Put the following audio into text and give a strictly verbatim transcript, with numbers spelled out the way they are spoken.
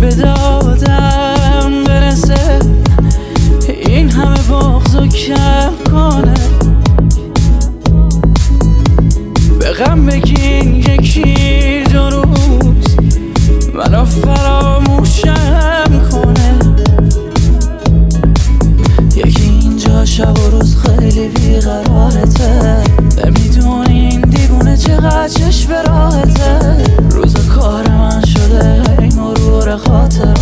به آدم برسه این همه بغضو کم کنه. به غم بگین یکی دو روز منو فراموشم کنه. یکی اینجا شب و روز خیلی بیقرارته، نمیدونی این دیوونه چقدر چشم راحته. روز کار من شده ای مرور خاطر